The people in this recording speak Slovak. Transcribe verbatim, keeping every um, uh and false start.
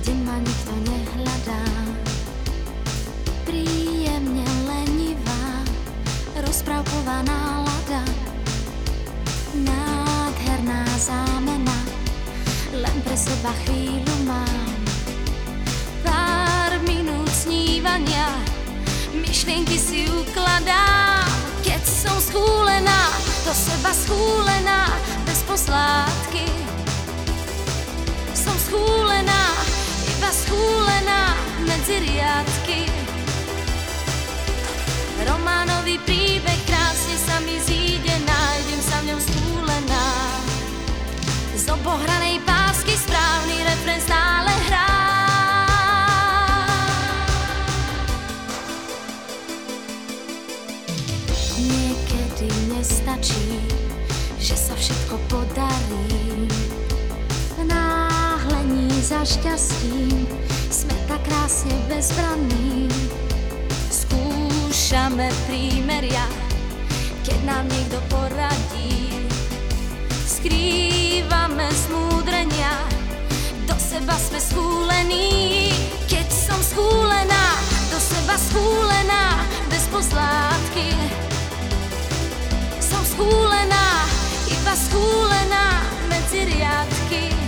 kdy ma nikto nehľadá. Príjemne lenivá, rozprávková nálada, nádherná zámena, len pre seba chvíľu mám. Pár minút snívania, myšlienky si ukladám. Keď som schúlená, do seba schúlená, bez posládky. Som schúlená, iba schúlená medzi riadky. Románový príbeh krásne sa mi zíde, nájdem sa v ňom schúlená. Z obohranej pásky správny refrén stále hrá. Niekedy nestačí, že sa všetko podarí. V náhlení za šťastím sme tak krásne bezbranní. Skúšame prímeria, keď nám niekto poradí. Skrývame smúdrenia, do seba sme schúlení. Keď som schúlená, do seba schúlená, bez posládky. Som schúlená, iba schúlená medzi riadky.